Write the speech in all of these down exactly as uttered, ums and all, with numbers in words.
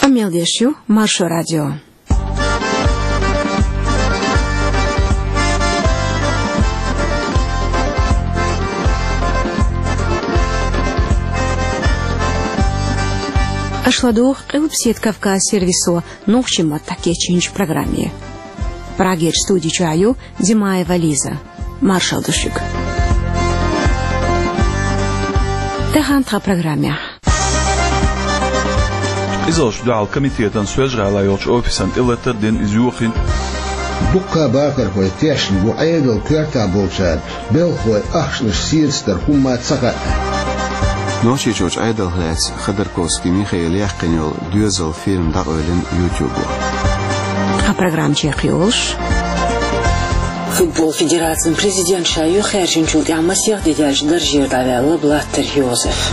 Амелдешью, Маршо радио. Ашладух Элпсет Кавказ сервису Нохчима Такечинч программе. Прагер студии Чаю Димаева Лиза. Маршал Душик. Тахантра программе. إذا دعا الكميتية تنسوج على يوش أوفيسان إلا تردين إزيوخين بقى باكر هو تيشن وعيدل كيرتا بوشاد بل هو أخشل سيرستر كما تسقى نوشي جوج عيدل هلاس خدر كوسكي ميخيل يحقنيول دوزل فيلم داقويلن يوتيوب программ Чехиолш. Футбол Федерации президент Шаю Херчинчул Ямасих Дидяж Даржир Давелла Блаттер Йозеф.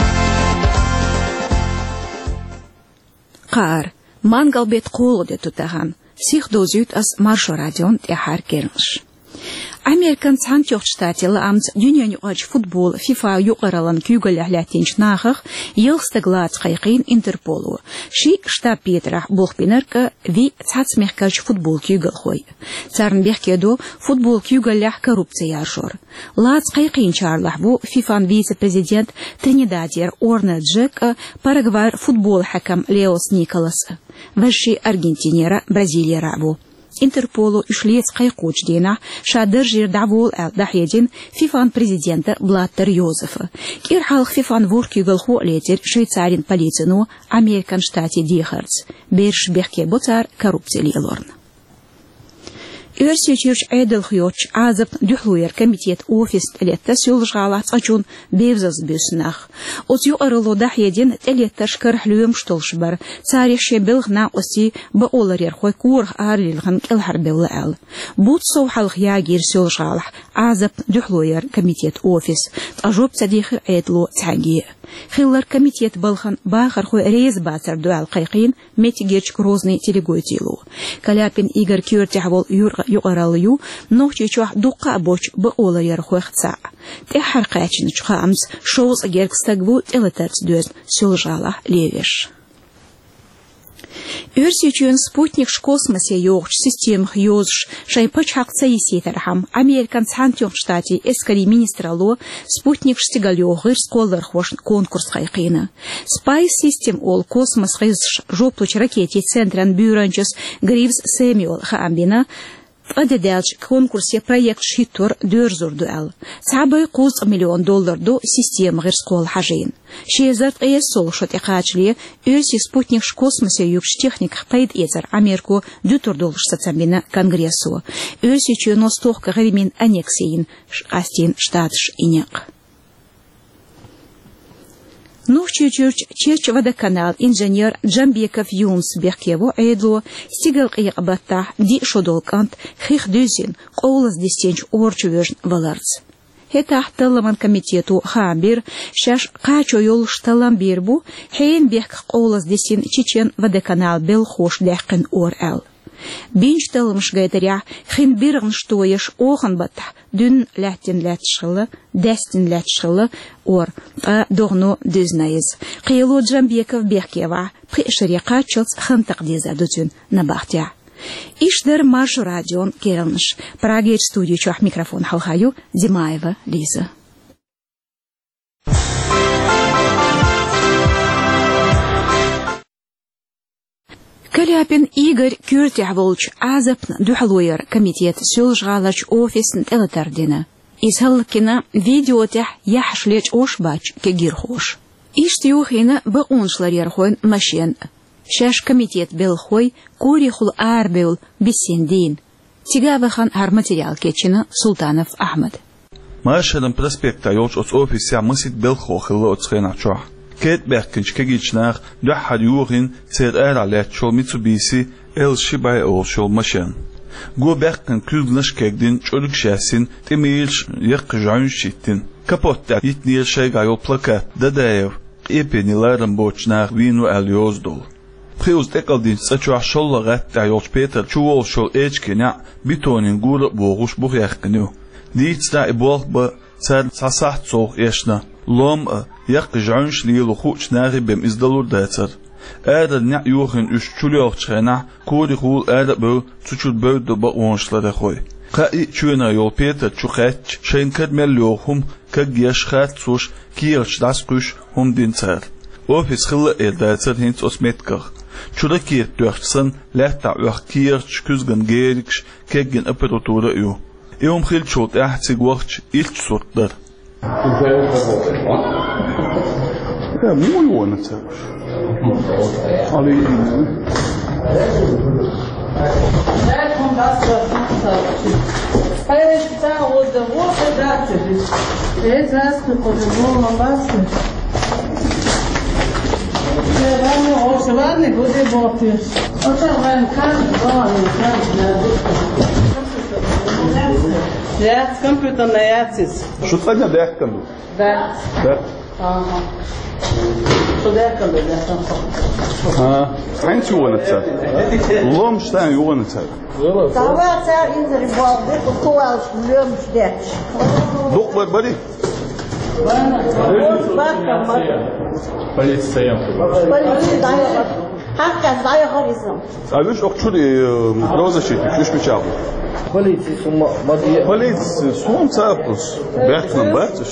Қар, мангал бет қолы де тұтаған, сих дозют аз Маршо радион тяхар кернш. Американ Цантьох штатилы амц дюнян юғач футбол FIFA юқаралан кюгал әхләтінч нағық елсты глад қайқин Интерполу. Ши штаб Петрах бұлқпенеркі ви цацмехкач футбол кюгал хой. Царын бехкеду футбол кюгал лях коррупция жор. Лад қайқин чарлах бу FIFA вице-президент Тринидадер Орна Джек Парагвар футбол хакам Леос Николас. Ващи Аргентинера Бразилия рабу. Интерполу ишлец қайқуч дена шадыр жир давол әл дахедин фифан президенті Блаттер Йозефа. Кир халық фифан вуркюгал ху летер швейцарин полицину Американ штате Дихардс. Берш бехке боцар коррупция лилорн. Өрсия чирч айдыл хүйоч азып дюхлуер комитет офис телетта сюлжғала цачун бевзаз бюснах. Отю арылу дахедин телетта шкархлюем штолшбар. Царих шебилгна оси баоларер хой курх арлилган келхарбелла әл. Бут соухалх ягир сюлжғалах азып дюхлуер комитет офис. Тажоп цадихи айдлу цаги. Хиллар комитет балхан бахар хой рейз бацар дуал қайқин метигерч грозный телегойтилу. Каляпин Игорь Кюртяхвол юрга يقراليو نوچي چوح دوقا بوچ بقولا يرخوخца تحر قاچن چخامس شوز اگركستگو تلترس دوز سولجала левеш Өрсечен спутник космосе йогч системах йозш шайпач хакца есетерхам Американ Цантьох штате эскари министрало спутник штигалёгыр сколлар хош конкурс кайкына Space System ол космос хыз жоплуч ракете центран бюранчес Гривс Сэмюэл хаамбина Адедалч конкурсе проект шитур дөрзур дуал. Цабай куз миллион доллар до система гырскол хажин. Шезарт эсол шот экачле өси спутник космосе юкш техник пайд эзер Америку дютур доллар сацамбина конгрессу. Өси чөностох гыримин аннексейн астин штатш инек. Нухчи чурч черч водоканал инженер Джамбеков Юнс Бехкево айдло стигал қиғбатта ди шодолкант хих дюзин қоулыз дестенч орчувежн валарц. Хетах талламан комитету хамбир шаш қачо йол шталам бирбу хейн бехк қоулыз дестен чечен водоканал бел хош дәқін ор әл. Бинч талымш гайдаря хин биргн штоеш охан бата дün ләттен ләтшылы дәстен ләтшылы ор а догно дюзнайыз қиылу Джамбеков Бехкева пришерека чоц хантақ дезадутын набахтя Иштер Маршо радион керылныш Прагер студию чуах микрофон халхаю Димаева Лиза Каляпин Игорь Кюртяхволч азапн духалуер комитет сюлжгалач офисн элатардина. Изхалкина видеотях яхшлеч ошбач кегирхош. Иштюхина бауншларерхойн машен. Шаш комитет белхой курихул арбеул бисендин. Тигавахан ар материал кечина Султанов Ахмад. Машедам проспекта йолч от офися мысит белхохилла от схеначуах. Кет бехкинч кегичнах духад юхин цер эра лет шол Mitsubishi эл шибай ол шол машин. Го бехкин күзлнаш кегдин чолук шасин темилш як жаун шиттин. Капотта итнир шайга йол плакат дадаев эпениларым бочнах вину эл йоздол. Приуз декалдин сачуах шоллагат та йолч Петр чуол шол эчкиня битонин гур богуш бух яхкиню. Дитста иболба цар сасах цох эшна. Лом як жаунш лилу хуч наги бем издалур дацар. Äder nä yochen üç çulyoq çena kodi hul äder bu çuçut böd ba onşlara khoy. Qa'i çuna yol Peter çuqat şenkad mellohum kagiyash khat sush kiyach das qush hum din tsar. Ofis khilla eldatsar hint osmetkar. Çuda kiyet dörtsen lehta uach kiyach küzgen geriksh kegin aperatura yu. Eum khil chot ahtzig waqch ilch sortlar. Ja, muy bueno tsar. Ali. Ja, компьютер на яцис. Что тогда дехкам? Да. Да. Ага. Что дехкам, да. А, хайн чуонатса. Лом штан юонатса. Давай цар инзербал, бек коалш lömsdet. Дук бар бари. Полиция. Полиция дайга. Hakka dайга хоризон. Алюш окчури розашит, чуш мечал. Полиция сумма мадия. Полиция сум цапус. Бехтнам батш.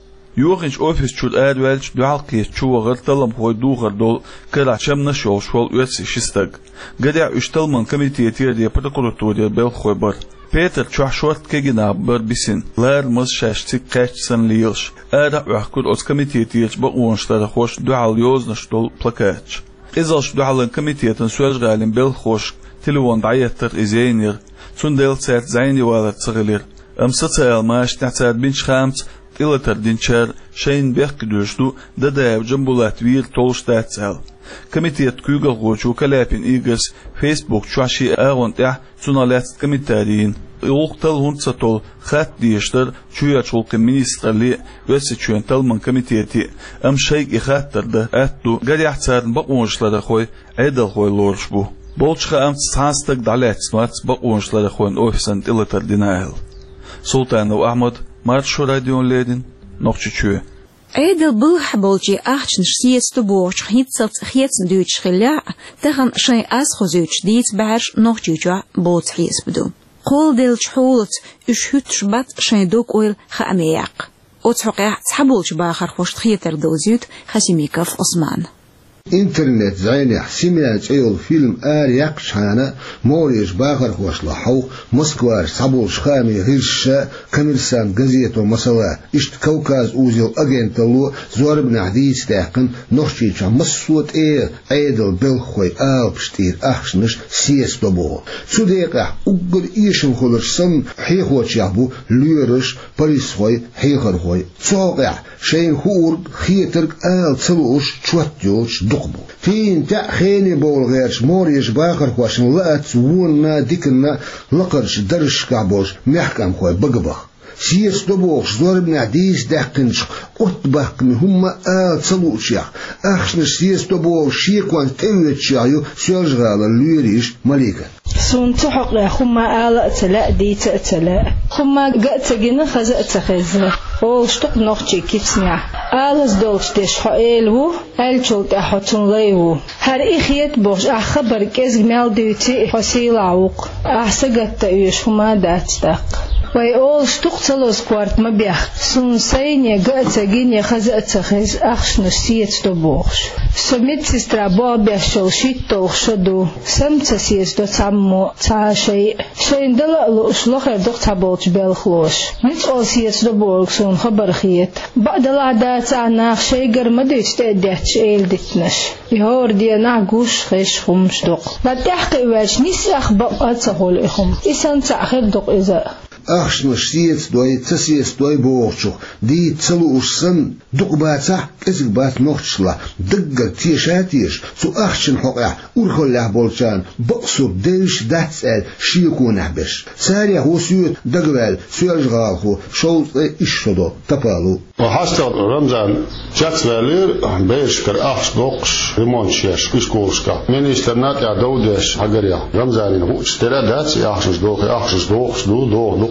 Юринч офис чуд адвелч дуалки чугар талам хой дугар дол кара чамна шол шол үтси шистаг. Гадя үшталман комитетер де прокуратура бел хойбар. Peter чашорт кегина бар бисин. Лар мыз шашти качсан лилш. Ада уахкуд от комитетер ба онштара хош дуал ёзнаш дол плакач. Изалш дуалан комитетен сөзгалин бел хош телефон дайеттер изейнер. Цундел церт зайни вала цыгылер. Амсацал маш нацад бинч хамц إلتر دينشار شين بيحك دوشتو دادايب جنبولات وير تولشتات سال كميتيات كوغل غوشو كلابين إيغس فيسبوك شواشي آغون تح سنالات كميتارين يوقتل هونتساتول خات ديشتر شويا شولق منيسترلي ويسي شوين تلمن كميتياتي أم شيك إخاتر ده أتو غادي احتسارن بقونشلار خوي عيدل خوي لورشبو بولشخا أمت سانستك دالات سنوات بقونشلار خوين أوفيسان إلتر دينايل سلطان وأحمد Маршо радион ледин, ногчи чуе. Эйдел был хаболчи ахчн шсиец тубоч хитцат хитцн дүйч хилля, таган шай аз хозүйч диц баш ногчи чуа боц хиес бду. Қол дел чхулт үш хют шбат шай док ойл хаамияк. От хоқя цхаболч бахар хошт хитер дозют Хасимиков Осман. интернет زين سمعت أيول فيلم آر يقشانا موريش باخر خوش لحو موسكوار صبول شخامي هرشا كمرسان غزيتو مسلا اشت كوكاز اوزيل اجنتلو زور بن حديث تاقن نخشيشا مسوت ايه ايدل بالخوي آل بشتير اخشنش سيس دبو سوديقا اقل ايشن خلرسن حيخوش يحبو ليرش باريسوي حيخر خوي صوقع شين خور خيترك آل تلوش تشوتيوش دقبو فين تأخيني بول غيرش موريش باخر خواشن لقت وونا ديكنا لقرش درش كعبوش محكم خوي بقبخ سيس دبوش زور بن عديس داقنش قط باقن هما آل تلوش يح اخشنش سيس دبوش شيكوان تنويت شايو سيرجغال الليريش مليكا سون تحق يا خما آل أتلا دي تأتلا خما قأت جنا خزأت خزة أول شتق نقطة كيفسنيا آلس دولش تش حقيلو هل شلت أحطن ليو هر إخيت بوش أخبر كيز جمال ديتي حسيل عوق أحسقت تأيش خما داتستق وي أول شتق تلوز كوارت مبيح سون سينيا قأت جنا خزأت خز أخش نسيت تبوش سميت سسترا بابي شلشيت توخشدو سمت سيس دو تامو تا شيء شيء دلا لوش لخر دو تابوش بالخلوش مش أول سيس دو بوركسون خبر خيت بعد العادات عنا شيء قرمدو يستأديتش إيل ديتنش يهور دينا قوش خيش خمش دوق لا تحقي واج نيس أخبق أتسهول إخم إسان تأخير دوق إذا أخشنش سيس دوي تسيس دوي بوغشو دي تسلوش سن دوق باتح كزك بات نوخشلا دقر تيشاتيش سو أخشن حقع ورخل له بولشان بقصر ديش داتسال شيكون أحبش ساري هو سيوت دقوال سيرجغالخو شوط إششدو تبالو وحاشت رمضان جاتس والير بيش كر أخش دوقش ريمونشيش كشكوشكا من إشترنات يا دودش حقريا رمضانين هو اشترى داتس أخشش دوقي أخشش دوقش دو دوق دوق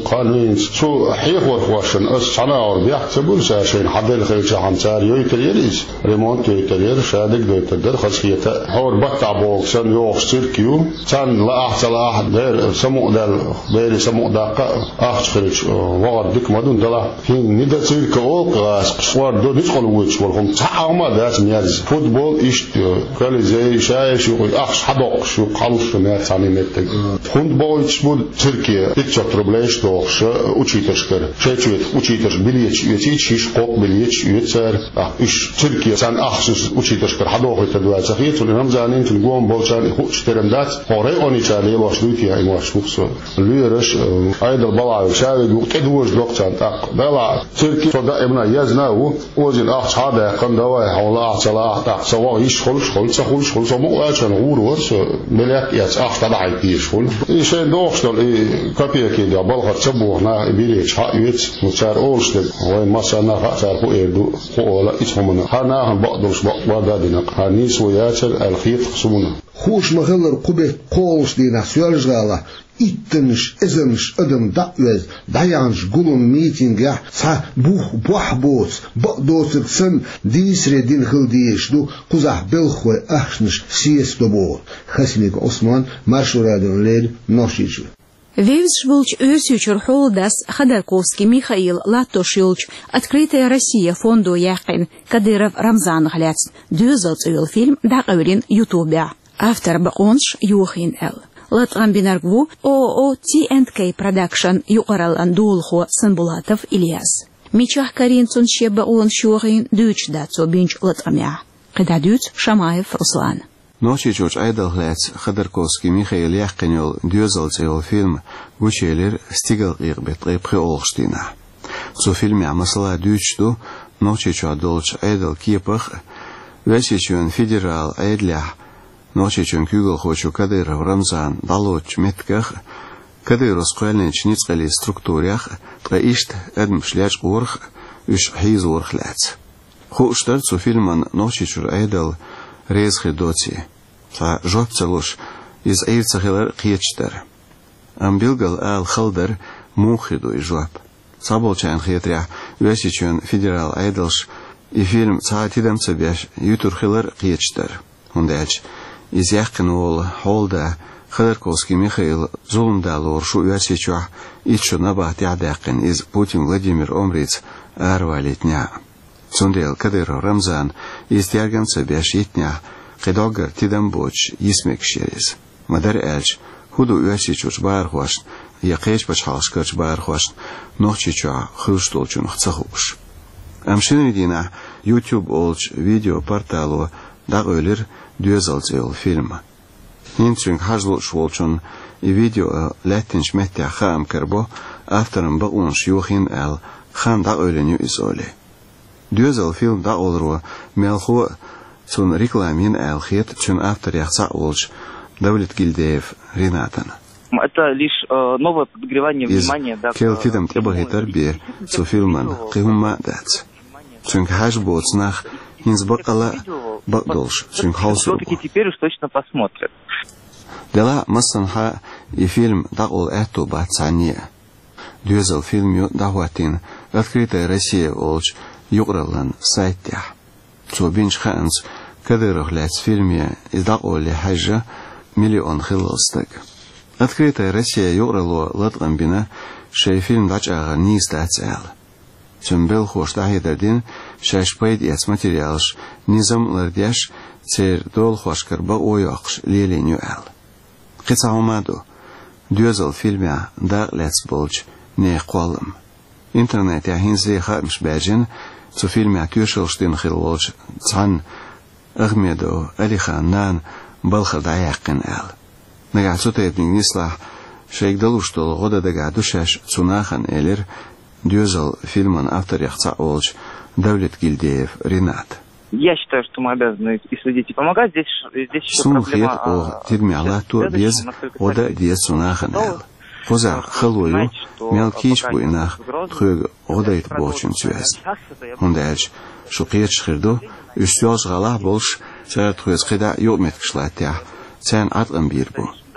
قانون شو حيخور خوشن أس شنا أور بيحتبون ساشين حدل خير شحن سار يويتريريس ريمونت يويترير شادك دويتر خلصيته حور بتع بوكسن يوخ سيركيو كان لا أحسن أحد غير سمو دال غير سمو داق أخشرش وقدك ما دون دلا هين ندى سيرك أول قاس وارد ندخل ويش والهم تعاما داس مياز فوتبول إيش كل زي شاي شو أخش حدق شو قلش ناس عني نتج فوتبول يشمل تركيا إتش بلاش دوخش учитываешь, шесть учитываешь билет, ютич, кок билет, ютер, а иш Türkiye sen ahsus учитываешь, хадох это двадцать лет, или нам заним тем гом болчан четырем дать, хоре они чали лошадь я ему шмуксо, лираш, айдал балаю, шави, кедуш докчан так, дала Türkiye, что именно я знаю, один ах чада, кандавай, хаула ах чала так, сава иш хол, хол, хол, хол, само ачан урос, билет я ах тадай пиш хол, и шей дох что и копейки да балхат чабу на билет حقيقة مشار أوشتك وين مثلا خاطر هو يدو هو لا اسمه هنا هم بعضش بعضنا هنيس وياتر الخيط خصمنا خوش مغلر قبة قولش دينا سؤال جالا إتنش إزنش أدم دعوز دعيانش قولون ميتينجا سا بوح بوح بوس بقدوس السن ديس ردين خلديش دو قزح بلخوي أحشنش سيس دبور خسميك عثمان مرشو راديون ليل نوشيشو Вевс Швулч Öсючур Холдас Ходорковский Михаил Латошилч Открытая Россия фонду Яхин Кадыров Рамзан Гляц Дюзелц фильм Дагаврин Ютубе. Автор Баонш Юхин Эл. Латган Бинаргву ООО Ти энд Кей Продакшн Юқарал Андулхо Санбулатов Ильяс. Мичах Карин Цуншеба Улан Шухин Дюч Дацо Бинч Латгамя. Кададюц Шамаев Руслан. Ночи Джордж Айдал Гляц Ходорковский Михаил Яхканел Дюзелц фильм Гучелер стигал ирбет репреолштина. Цу фильме амасла дючду Ночи Джордж Айдал Кипах Весичун федерал Айдлях Ночи Чун Кюгл Хочу Кадыров Рамзан Далоч Метках Кадыров Сквальнич Ницкали структурях Траишт Эдм Шляч Урх Үш Хизурх Ляц. Хуштар цу фильман Ночи Джордж Айдал Рез хедоти, та жопцелуш из эйцахилар киечтер. Амбилгал ал халдер мухиду и жоп. Саболчан хетря весичун федерал айдалш и фильм цаатидам цебяш ютурхилар киечтер. Ундач из яхкин ол холда Ходорковский Михаил зулумдалур шу весичуа ичу набат ядакин из Путин Владимир Омриц арвалитня. Сундел Кадыров Рамзан истяган цебяш итня Кедогар тидам боч исмек шерез. Мадар эльч худу уасичуч бархваш яқеш бачхалшкач бархваш нохчичуа хылштолчун хцахуш. Амшин дина YouTube олч видео порталу дагөлер дюзалцел фильм. Нинчинг хажлу шволчун и видео латинч метя хам карбо автором багунш Юхин Эл хан дагөленю изоле. Дюзел фильм да олру мелху цун рекламин элхет чун автор яхса олч Давлет Гильдеев Ринатан. Это лишь э, новое подогревание внимания, да. Келтидам тебагитар бе цу фильман кыумма дац. Чун хаш боцнах инсбакала бакдолш чун хаусу. Все-таки теперь уж точно посмотрят. Дела массанха и фильм да ол эту бацания. Дюзел фильм дахватин Открытая Россия олч Югралан сайтя. Цубинч ханс Кадыров Гляц фильме издаколи хажа миллион хилостак. Открытая Россия Юграло Латгамбина шей фильм дачага нистацел. Цумбел хоштахидардин шашпайд яц материалш низам лардяш цер дол хошкарба ойоқш леленю эл. Қицаумаду дюзел фильме да Гляц болч не қолым. Интернет я хинзи хатмш бәжин цу фильме атюшелштин хилолч цан Ахмеду Алихан Нан Балхарда яқин эл. Нагацу тепниг нислах шейгдалу штол года дага душаш цунахан элер дюзел фильман автор яхца олч Давлет Гильдеев Ринат. Я считаю, что мы обязаны и следить, и помогать. Здесь, здесь еще проблема... О тирмялату без ода диес цунахан эл. Поза халую мелкич буйнах тхөг одайт болчун связь. Ундаж шуқиет шхирду үстёж гала болш цэт хөөс кыда ёмет кышлатя цэн атган бир бу.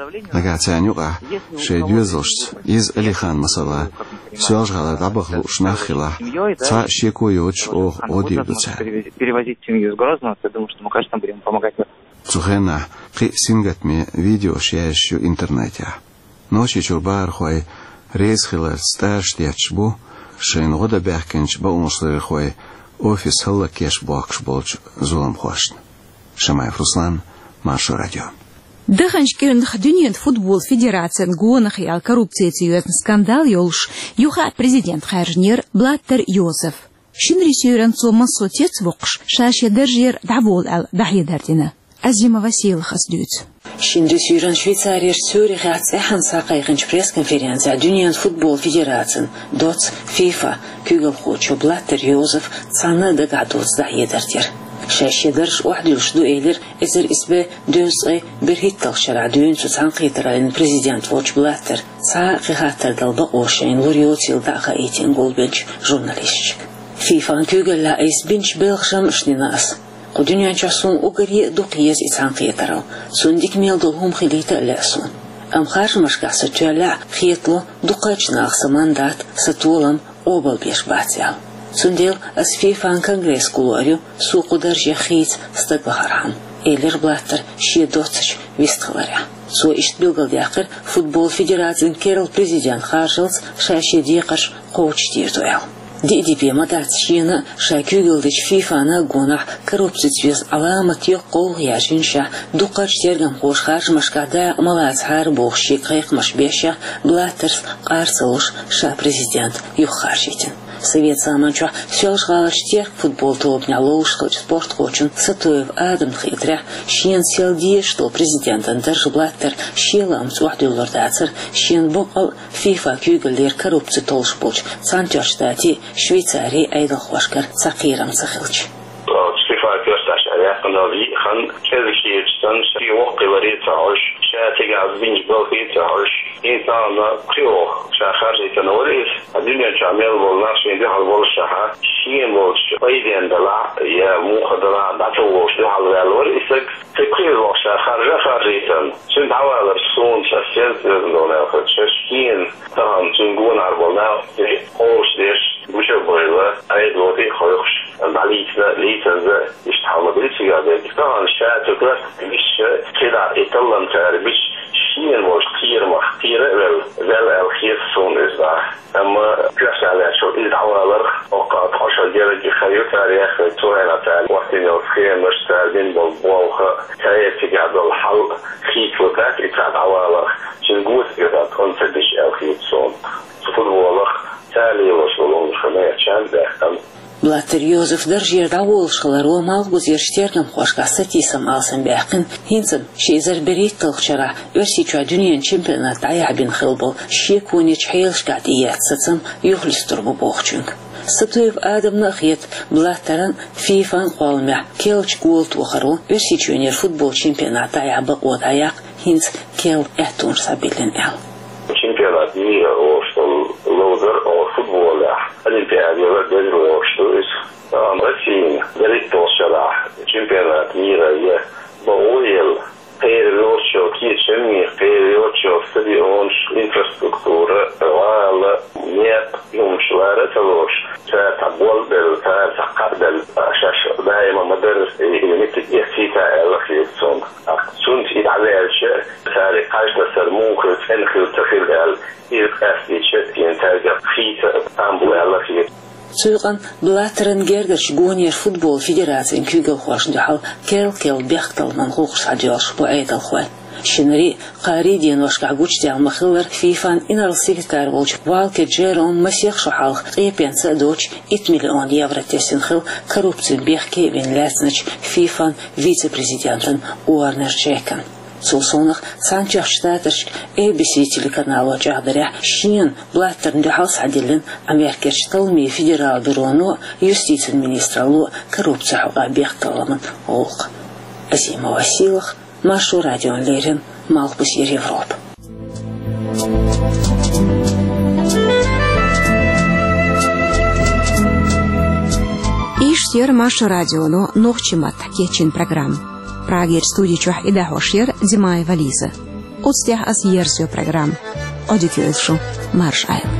لقاتانيوقع شي ديوزلش إز أليخان مثلا سواج غالا دابخلو شناخلا تا شيكو يوج أو أودي بتاع перевозить семью из Грозного, я думаю, что мы, конечно, будем помогать. Цухена قي سينغت مي فيديو شيش يو إنترنت يا نوشي شربار خوي ريز خلال ستاش دياتشبو شين غدا بيحكنش بأمصدر خوي أوفيس هلا كيش بوكش بولج زولم خوشن شمايف رسلان مارشو راديو دخنش كيرن دنيا فوتبول فيدرация гонах и коррупции тиюзн скандал ёлш юха президент Харжнир Блаттер Йозеф شنري سيرن صوم صوتيت وقش شاش يدرجير دعبول ال دحيدرتنا أزيما وسيل خسدوت شنري سيرن شويцария Цюрих ацехан сакайгынч пресс-конференция Дюниан футбол федерациян доц FIFA күгел хочо Блаттер Йозеф цаны дагадоц дахидертер شاش يدرج واحد يشدو إيلر إزر إسبه دوسي برهيتل شرع دون سوتان قيتر لين بريزيدنت فوتش بلاتر سا قيهاتر دلبا أوشين لوريوتيل داقا إيتين قول بنش جورناليستش فيفان كوغل لا إيس بنش بلغشم شنيناس قدنيان شاسون أغري دوقيز إتان قيترو سونديك ميل دولهم خليتا لأسون أم خارج مشكا ستوالع خيطلو دوقاج ناقص ماندات ستولم أوبل بيش باتيال سنديل أس فيفان كونغرس كولوريو سوقو درجة خيط استقبهرهم إيلر بلاتر شي دوتش ويستخلريا سو إشت بلغل دياقر فوتبول فيدراتين كيرل بريزيدنت خارجلز شاشي ديقش قوش ديرتوال دي دي بي مدات شينا شاكيوغل ديش فيفانا قونح كروبسيتويز علامة يقول ياشينشا دوقاش تيرغم خوش خارج مشكادا ملات هار بوخشي قيق مشبيشا بلاترس قارسلوش شا بريزيدنت يخارجيتين Совет саманча сёж галаштер футбол тоопня лоушкоч спорт хочун сатоев адам хитря шен селди что президент Андерж Блаттер шелам суахдуллардацер шен бокал FIFA күгелер коррупция толшбоч Цанчаштати Швейцария айдалхвашкар сакирам сахилч FIFA gösterş ayakındavi han kezikiyetsen şey okları taş şahtiga azbin bolhi taş insana kyo şaharjeten olis dünya jamel bolnar şeyde hal bolşaha şiyen bolş aydendala ya muhadala datı bolşu hal velor isek tekrar bolşa harja harjeten şimdi havalar son şahsen dönüyor şaşkin tam cungunar bolna hoşdir bu şey böyle aydodi hoş dalitna lisenze İştahlı bir sigara diktahan şahatükler bir keda etallan terbiş şiyen boş kıyırma kıyırı vel vel el khiyas son izda ama klasala şu idavalar oqat aşağı derece khayır tarih tuğena tal vaktin o khiyam müşterdin bol bolha kayetiga dol hal khitlukat itadawalar çingus yada konfediş el khiyas son futbollar tali وصلون خمية شانده Блаттер Йозеф درجير داول شغلارو مال بوزيرشتيرنم خوشقا ستيسم آلسن باقن هنسم شيزر بريد تلخشرا ورسي چوا دنيان چمپيونات دايع بين خلبل شيكوني چحيلش قاتيات ستسم يخلستر ببوخچونك ستويف آدم نخيط بلاتران فيفان قوالمع كيلش قولت وخرو ورسي چوينير فوتبول چمپيونات دايع بقو دايق هنس كيل احتون سابيلن ال Чемпионат мира ошел лодер о футболе. Олимпиада bedro ошел. Россия берет толщала. Чемпионат мира я боуел. Перелочо кичеми, перелочо стадион, инфраструктура, вала, нет, юмшлара талош. Табол бел, такадел, шаш, дайма мадерс, يمتك يحسيتا الخيصون. سنت إدعالش تاري قاشنا سرموك تنخل تخيل ال إرقاسي شتين تارجع خيطة تنبو الخيص. سوقا بلاترن جردش جونير فوتبول فيدراتين كيغل خوش دحال كيل كيل بيختل من خوش عديوش بوعيد الخوال شنري قاريدين وشقع قوش ديال مخلر فيفان إنر السيكتار بولش والك جيرون مسيخ شحالخ قيبين سادوش إت مليون يورو تسنخل كروبتين بيخ كيبين لاتنش فيفان فيتي بريزيدنتن уорнер чекан Сулсонах Санчах штаташ إيه بي سي телеканала جاهدريح شين بلاتر ندحالس عدلن أمريكا شتلمي فيدرال برونو يستيتن منيسترالو كروبتي حقا بيختلمن أولق أزيما وسيلخ مارشو راديو ليرن مالبس ير يوروب إيش سير مارشو راديو نو نوخشمات كيتشين программ. Прагер студии чух и дахошер Димай Вализа. Отстях as Ерсио программ. Аудио Марш Айл.